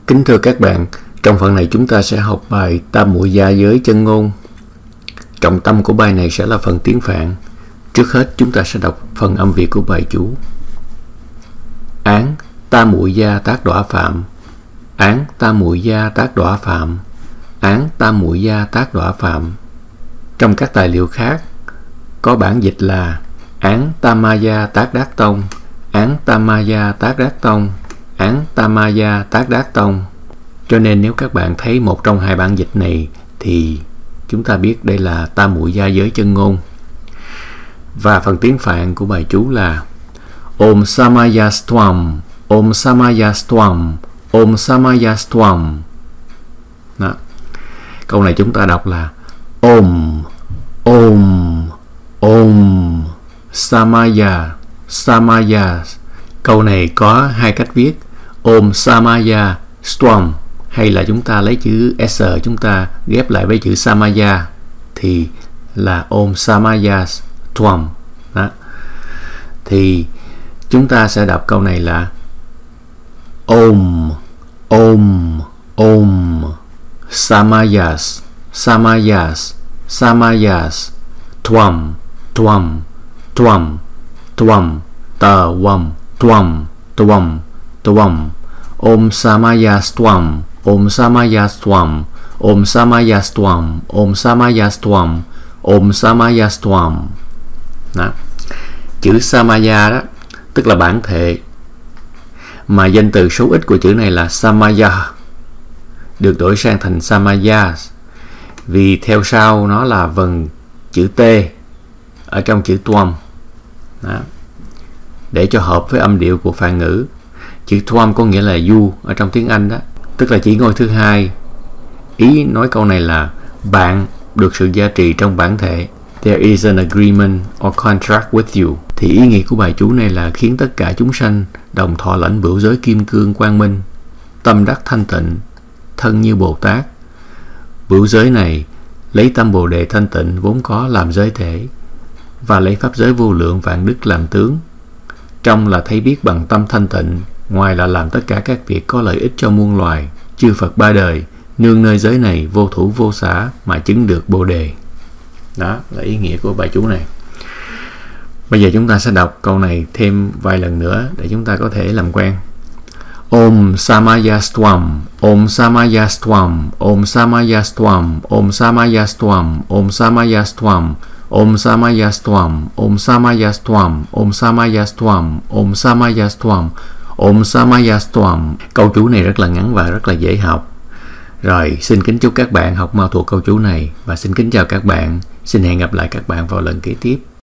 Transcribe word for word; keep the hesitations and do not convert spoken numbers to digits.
Kính thưa các bạn, trong phần này chúng ta sẽ học bài tam muội gia với chân ngôn. Trọng tâm của bài này sẽ là phần tiếng Phạn. Trước hết chúng ta sẽ đọc phần âm Việt của bài chú. Án tam muội gia tác đọa phạm. Án tam muội gia tác đọa phạm. Án tam muội gia tác đọa phạm. Trong các tài liệu khác có bản dịch là án tam ma gia tác đát tông, án tam ma gia tác đát tông, án tam ma gia tác đát tông. Cho nên nếu các bạn thấy một trong hai bản dịch này thì chúng ta biết đây là tam muội gia giới chân ngôn. Và phần tiếng Phạn của bài chú là Om Samayastvam, Om Samayastvam, Om Samayastvam. Đó. Câu này chúng ta đọc là Om, Om, Om, Samaya, Samaya. Câu này có hai cách viết, Om Samaya Stvam, hay là chúng ta lấy chữ S chúng ta ghép lại với chữ Samaya thì là Om Samaya Stvam. Đó. Thì chúng ta sẽ đọc câu này là Om, Om, Om, Samayas, Samayas, Samayas, Tvam, Tvam, Tvam, Tvam, Tvam, Tvam, Tvam, Tvam. Om Samayastvam, Om Samayastvam, Om Samayastvam, Om Samayastvam, Om Samayastvam. Đó. Chữ Samaya đó tức là bản thể, mà danh từ số ít của chữ này là Samaya được đổi sang thành Samaya vì theo sau nó là vần chữ T ở trong chữ Tvam. Đó. Để cho hợp với âm điệu của Phạn ngữ. Chữ Tvam có nghĩa là you ở trong tiếng Anh đó, tức là chỉ ngôi thứ hai. Ý nói câu này là bạn được sự gia trì trong bản thể. There is an agreement or contract with you. Thì ý nghĩa của bài chú này là khiến tất cả chúng sanh đồng thọ lãnh bửu giới kim cương quang minh, tâm đắc thanh tịnh, thân như Bồ Tát. Bửu giới này lấy tâm Bồ Đề thanh tịnh vốn có làm giới thể, và lấy pháp giới vô lượng vạn đức làm tướng. Trong là thấy biết bằng tâm thanh tịnh, ngoài là làm tất cả các việc có lợi ích cho muôn loài. Chư Phật ba đời nương nơi giới này vô thủ vô xả mà chứng được Bồ Đề. Đó là ý nghĩa của bài chú này. Bây giờ chúng ta sẽ đọc câu này thêm vài lần nữa để chúng ta có thể làm quen. Om Samayastvam, Om Samayastvam, Om Samayastvam, Om Samayastvam, Om Samayastvam, Om Samayastvam, Om Samayastvam, Om Samayastvam, Om Samayastvam, Om Samayastvam. Câu chú này rất là ngắn và rất là dễ học. Rồi, xin kính chúc các bạn học mau thuộc câu chú này và xin kính chào các bạn. Xin hẹn gặp lại các bạn vào lần kế tiếp.